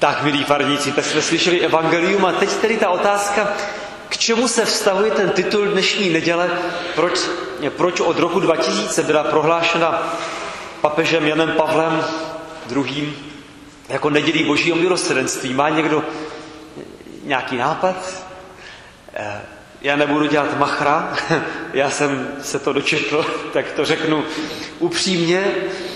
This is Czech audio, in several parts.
Tak, milí farníci, tak jsme slyšeli evangelium a teď tedy ta otázka, k čemu se vztahuje ten titul dnešní neděle, proč od roku 2000 byla prohlášena papežem Janem Pavlem II. Jako nedělí Božího milosrdenství. Má někdo nějaký nápad? Já nebudu dělat machra, já jsem se to dočetl, tak to řeknu upřímně,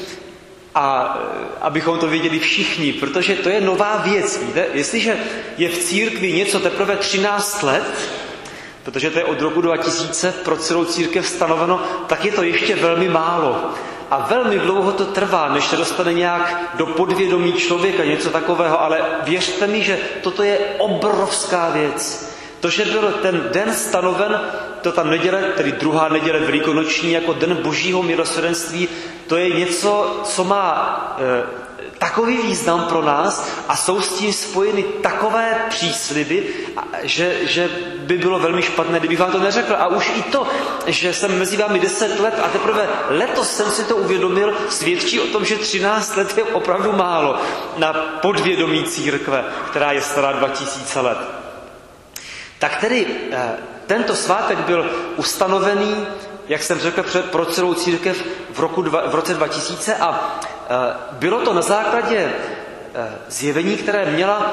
a abychom to věděli všichni, protože to je nová věc, víte? Jestliže je v církvi něco teprve 13 let, protože to je od roku 2000 pro celou církev stanoveno, tak je to ještě velmi málo. A velmi dlouho to trvá, než se dostane nějak do podvědomí člověka, něco takového, ale věřte mi, že toto je obrovská věc. To, že byl ten den stanoven, to ta neděle, tedy druhá neděle velikonoční, jako den Božího milosrdenství, to je něco, co má takový význam pro nás a jsou s tím spojeny takové přísliby, že by bylo velmi špatné, kdybych vám to neřekl. A už i to, že jsem mezi vámi 10 let a teprve letos jsem si to uvědomil, svědčí o tom, že 13 let je opravdu málo na podvědomí církve, která je stará 2000 let. Tak tedy tento svátek byl ustanovený, jak jsem řekl, pro celou církev v roce 2000 a bylo to na základě zjevení, které měla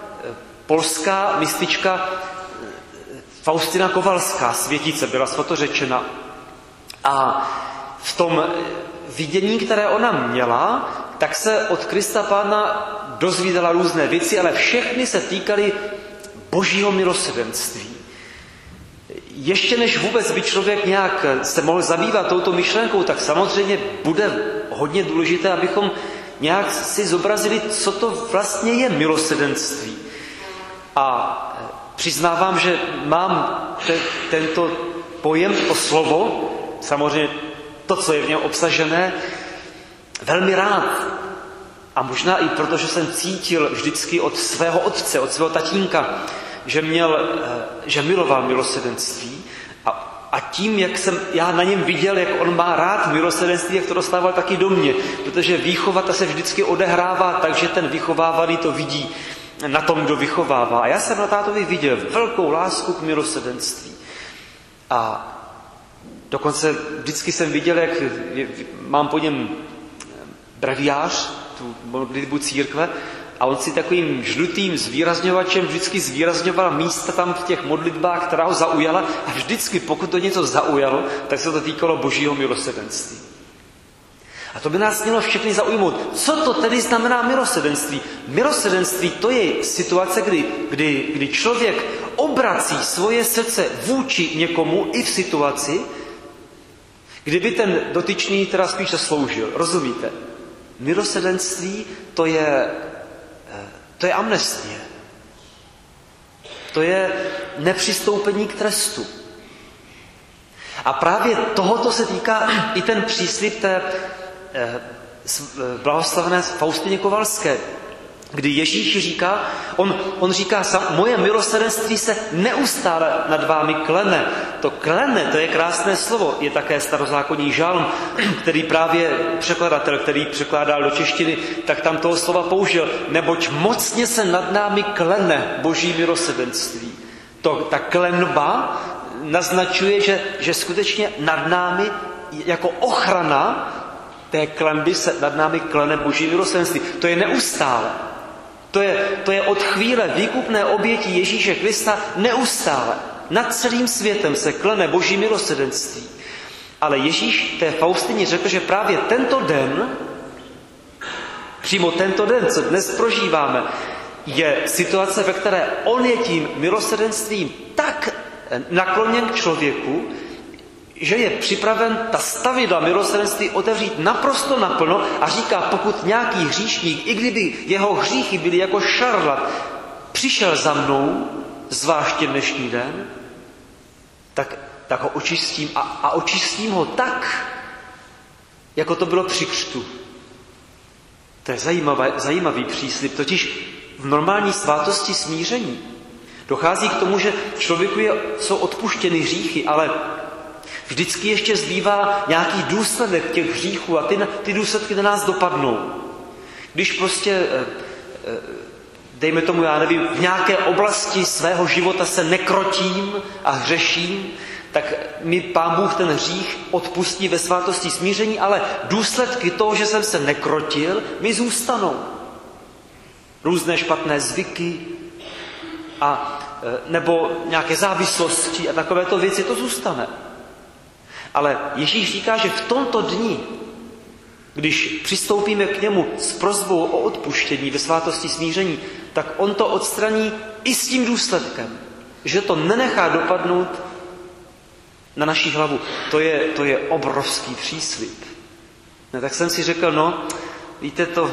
polská mistička Faustina Kowalská, světice, byla svatořečena. A v tom vidění, které ona měla, tak se od Krista Pána dozvídala různé věci, ale všechny se týkaly Božího milosrdenství. Ještě než vůbec by člověk nějak se mohl zabývat touto myšlenkou, tak samozřejmě bude hodně důležité, abychom nějak si zobrazili, co to vlastně je milosrdenství. A přiznávám, že mám tento pojem, to slovo, samozřejmě to, co je v něm obsažené, velmi rád. A možná i proto, že jsem cítil vždycky od svého otce, od svého tatínka, že miloval milosrdenství a tím, jak jsem já na něm viděl, jak on má rád milosrdenství, jak to dostával taky do mě, protože výchova ta se vždycky odehrává, takže ten vychovávaný to vidí na tom, kdo vychovává. A já jsem na tátovi viděl velkou lásku k milosrdenství. A dokonce vždycky jsem viděl, jak mám po něm breviář, tu modlitbu církve, a on si takovým žlutým zvýrazňovačem vždycky zvýrazňoval místa tam v těch modlitbách, která ho zaujala, a vždycky, pokud to něco zaujalo, tak se to týkalo Božího milosrdenství. A to by nás mělo všechny zaujmout. Co to tedy znamená milosrdenství? Milosrdenství to je situace, kdy člověk obrací svoje srdce vůči někomu i v situaci, kdyby ten dotyčný teda spíš sloužil. Rozumíte? Milosrdenství to je amnestie. To je nepřistoupení k trestu. A právě tohoto se týká i ten příslib té blahoslavené Faustině Kowalské, kdy Ježíš říká, on říká sám, moje milosrdenství se neustále nad vámi klene. To klene, to je krásné slovo, je také starozákonní žalm, který právě překladatel, který překládal do češtiny, tak tam toho slova použil, neboť mocně se nad námi klene Boží milosrdenství. Ta klenba naznačuje, že skutečně nad námi jako ochrana té klenby se nad námi klene Boží milosrdenství. To je neustále. To je od chvíle výkupné oběti Ježíše Krista neustále. Nad celým světem se klene Boží milosrdenství. Ale Ježíš té Faustině řekl, že právě tento den, přímo tento den, co dnes prožíváme, je situace, ve které on je tím milosrdenstvím tak nakloněn k člověku, že je připraven ta stavidla milosrdenství otevřít naprosto naplno a říká, pokud nějaký hříšník, i kdyby jeho hříchy byly jako šarlat, přišel za mnou, zvláště dnešní den, tak ho očistím a očistím ho tak, jako to bylo při křtu. To je zajímavý příslib, totiž v normální svátosti smíření dochází k tomu, že člověku jsou odpuštěny hříchy, ale vždycky ještě zbývá nějaký důsledek těch hříchů a ty důsledky na nás dopadnou. Když prostě dejme tomu, já nevím, v nějaké oblasti svého života se nekrotím a hřeším, tak mi Pán Bůh ten hřích odpustí ve svátosti smíření, ale důsledky toho, že jsem se nekrotil, mi zůstanou. Různé špatné zvyky nebo nějaké závislosti a takovéto věci, to zůstane. Ale Ježíš říká, že v tomto dni, když přistoupíme k němu s prosbou o odpuštění ve svátosti smíření, tak on to odstraní i s tím důsledkem, že to nenechá dopadnout na naši hlavu. To je obrovský příslib. No, tak jsem si řekl, víte to,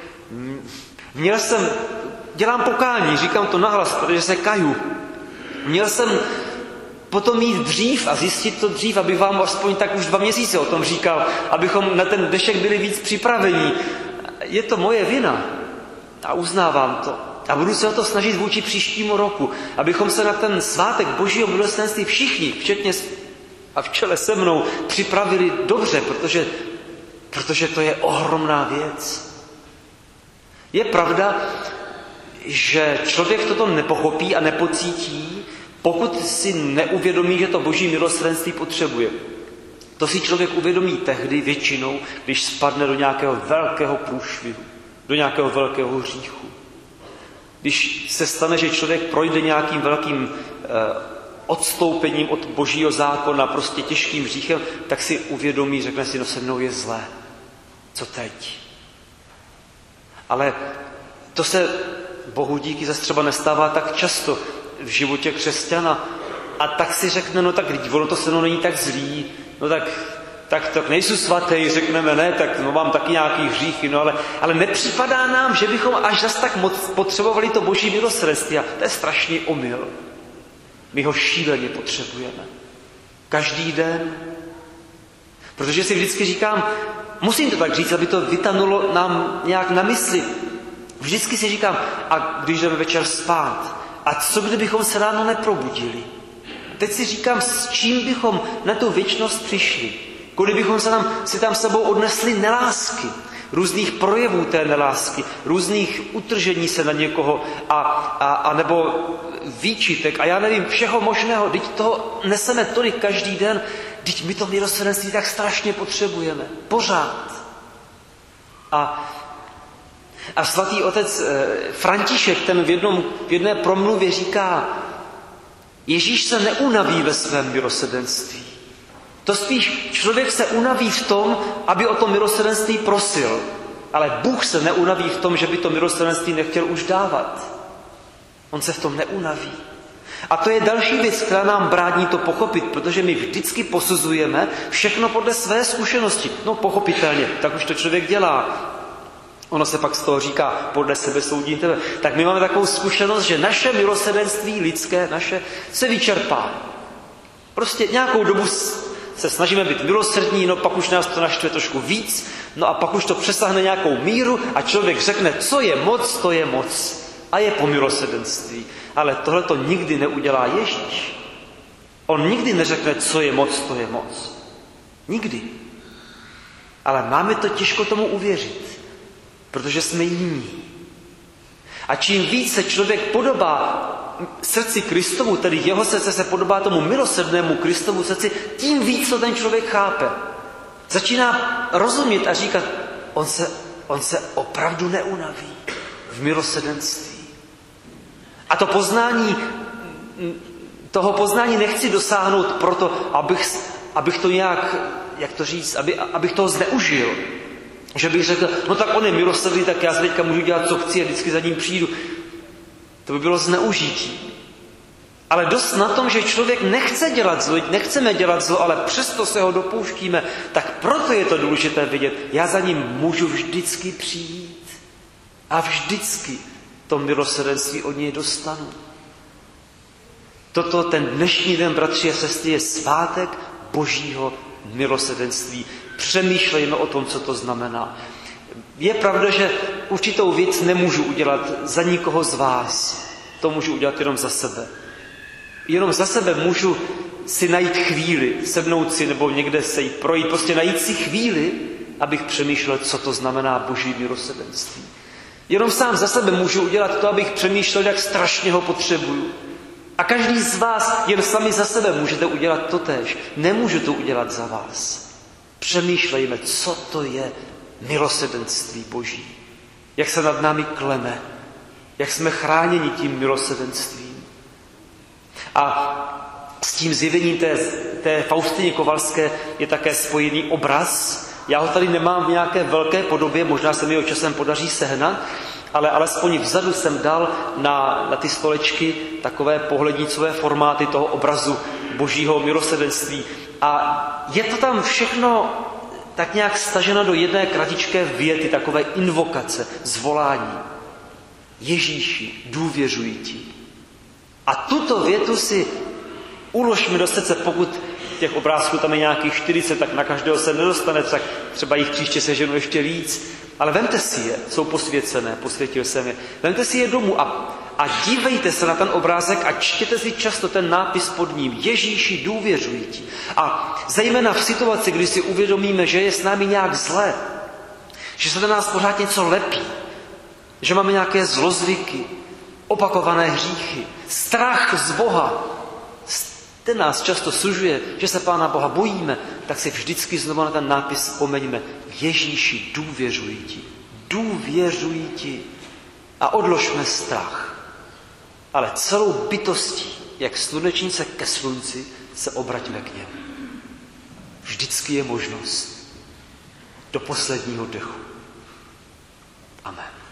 dělám pokání, říkám to nahlas, protože se kaju. Měl jsem potom jít dřív a zjistit to dřív, abych vám aspoň tak už 2 měsíce o tom říkal, abychom na ten dnešek byli víc připraveni. Je to moje vina a uznávám to. A budu se o to snažit vůči příštímu roku, abychom se na ten svátek Božího milostenství všichni, včetně a v čele se mnou, připravili dobře, protože to je ohromná věc. Je pravda, že člověk toto nepochopí a nepocítí, pokud si neuvědomí, že to Boží milosrdenství potřebuje. To si člověk uvědomí tehdy většinou, když spadne do nějakého velkého průšvihu, do nějakého velkého hříchu. Když se stane, že člověk projde nějakým velkým odstoupením od Božího zákona, prostě těžkým hříchem, tak si uvědomí, řekne si, se mnou je zlé. Co teď? Ale to se Bohu díky zase třeba nestává tak často v životě křesťana. A tak si řekne, tak ono to se mnou není tak zlý, tak nejsou svatý, řekneme, ne, tak mám taky nějaký hříchy, ale nepřipadá nám, že bychom až zas tak moc potřebovali to Boží milosrdenství. A to je strašný omyl. My ho šíleně potřebujeme. Každý den. Protože si vždycky říkám, musím to tak říct, aby to vytanulo nám nějak na mysli. Vždycky si říkám, a když jdeme večer spát, a co kdybychom se ráno neprobudili? Teď si říkám, s čím bychom na tu věčnost přišli? Kolik bychom si tam sebou odnesli nelásky, různých projevů té nelásky, různých utržení se na někoho a nebo výčitek a já nevím, všeho možného. Teď toho neseme tolik každý den, teď my to milosrdenství tak strašně potřebujeme. Pořád. A svatý otec František ten v jedné promluvě říká, Ježíš se neunaví ve svém milosrdenství. To spíš člověk se unaví v tom, aby o to milosrdenství prosil. Ale Bůh se neunaví v tom, že by to milosrdenství nechtěl už dávat. On se v tom neunaví. A to je další věc, která nám brání to pochopit, protože my vždycky posuzujeme všechno podle své zkušenosti. Pochopitelně, tak už to člověk dělá. Ono se pak z toho říká, podle sebe soudím tebe. Tak my máme takovou zkušenost, že naše milosrdenství lidské, se vyčerpá. Prostě nějakou dobu se snažíme být milosrdní, pak už nás to naštve trošku víc, a pak už to přesáhne nějakou míru a člověk řekne, co je moc, to je moc. A je po milosrdenství. Ale tohle to nikdy neudělá Ježíš. On nikdy neřekne, co je moc, to je moc. Nikdy. Ale máme to těžko tomu uvěřit, protože jsme jiní. A čím víc se člověk podobá srdci Kristovu, tedy jeho srdce se podobá tomu milosrdnému Kristovu srdci, tím víc to ten člověk chápe. Začíná rozumět a říkat, on se opravdu neunaví v milosrdenství. A toho poznání nechci dosáhnout proto, abych to nějak, jak to říct, abych toho zneužil. Že bych řekl, tak on je milosrdný, tak já se teďka můžu dělat, co chci a vždycky za ním přijdu. To by bylo zneužití. Ale dost na tom, že člověk nechce dělat zlo, nechceme dělat zlo, ale přesto se ho dopouštíme, tak proto je to důležité vidět. Já za ním můžu vždycky přijít a vždycky to milosrdenství od něj dostanu. Ten dnešní den, bratři a sestry, je svátek Božího milosrdenství. Přemýšlejme o tom, co to znamená. Je pravda, že určitou věc nemůžu udělat za nikoho z vás. To můžu udělat jenom za sebe. Jenom za sebe můžu si najít chvíli, sednout si nebo někde se jít projít, prostě najít si chvíli, abych přemýšlel, co to znamená Boží milosrdenství. Jenom sám za sebe můžu udělat to, abych přemýšlel, jak strašně ho potřebuju. A každý z vás jen sami za sebe můžete udělat totéž. Nemůžu to udělat za vás. Přemýšlejme, co to je milosrdenství Boží. Jak se nad námi kleme. Jak jsme chráněni tím milosrdenstvím. A s tím zjevením té Faustině Kovalské je také spojený obraz. Já ho tady nemám v nějaké velké podobě, možná se mi ho časem podaří sehnat, ale alespoň vzadu jsem dal na ty stolečky takové pohlednicové formáty toho obrazu Božího milosrdenství. A je to tam všechno tak nějak staženo do jedné kratičké věty, takové invokace, zvolání. Ježíši, důvěřuji ti. A tuto větu si uložme do srdce, pokud těch obrázků tam je nějakých 40, tak na každého se nedostane, tak třeba jich příště seženu ještě víc. Ale vemte si je, jsou posvěcené, posvětil jsem je. Vemte si je domů a dívejte se na ten obrázek a čtěte si často ten nápis pod ním. Ježíši, důvěřuji ti. A zejména v situaci, kdy si uvědomíme, že je s námi nějak zlé, že se na nás pořád něco lepí, že máme nějaké zlozvyky, opakované hříchy, strach z Boha, ten nás často sužuje, že se Pána Boha bojíme, tak si vždycky znovu na ten nápis vzpomeňme. Ježíši, důvěřuji ti. Důvěřuji ti. A odložme strach. Ale celou bytostí, jak slunečnice ke slunci, se obraťme k němu. Vždycky je možnost. Do posledního dechu. Amen.